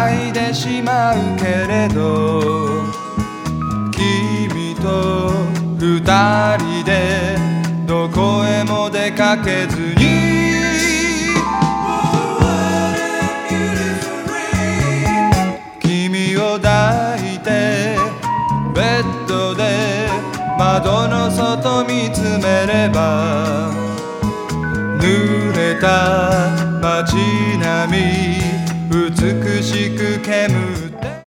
泣いてしまうけれど君と二人でどこへも出かけずに君を抱いてベッドで窓の外見つめれば濡れた街並み美しく煙